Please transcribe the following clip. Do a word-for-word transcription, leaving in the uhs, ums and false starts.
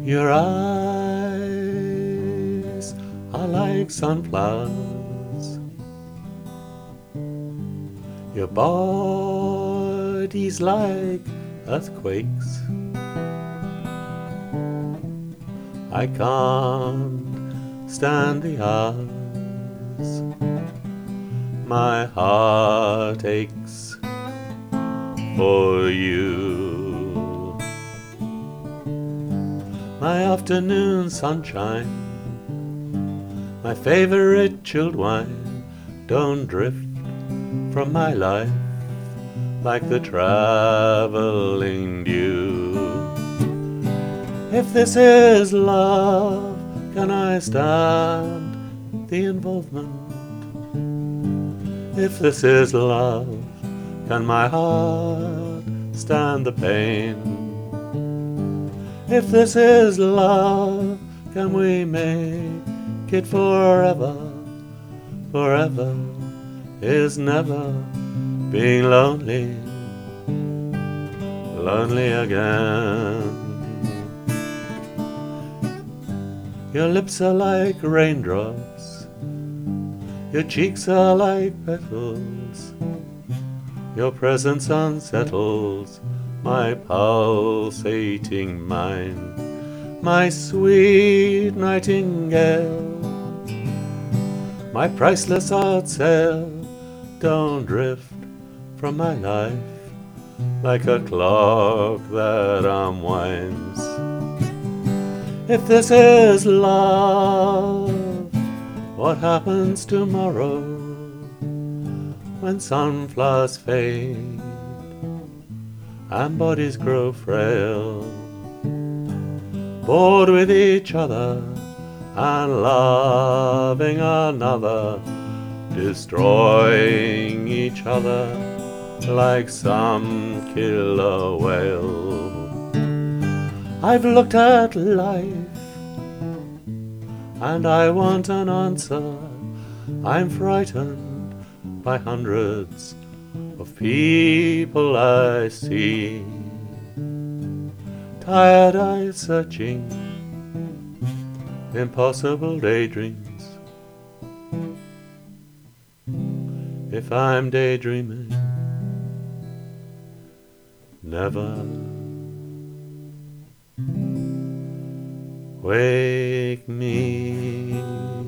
Your eyes are like sunflowers. Your body's like earthquakes. I can't stand the hours. My heart aches for you. My afternoon sunshine, my favorite chilled wine, don't drift from my life like the traveling dew. If this is love, can I stand the involvement? If this is love, can my heart stand the pain? If this is love, can we make it forever? Forever is never being lonely, lonely again. Your lips are like raindrops, your cheeks are like petals, your presence unsettles my pulsating mind. My sweet nightingale, my priceless art sale, don't drift from my life like a clock that unwinds. If this is love, what happens tomorrow when sunflowers fade and bodies grow frail, bored with each other and loving another, destroying each other like some killer whale? I've looked at life and I want an answer. I'm frightened by hundreds of people I see, tired eyes searching impossible daydreams. If I'm daydreaming, never wake me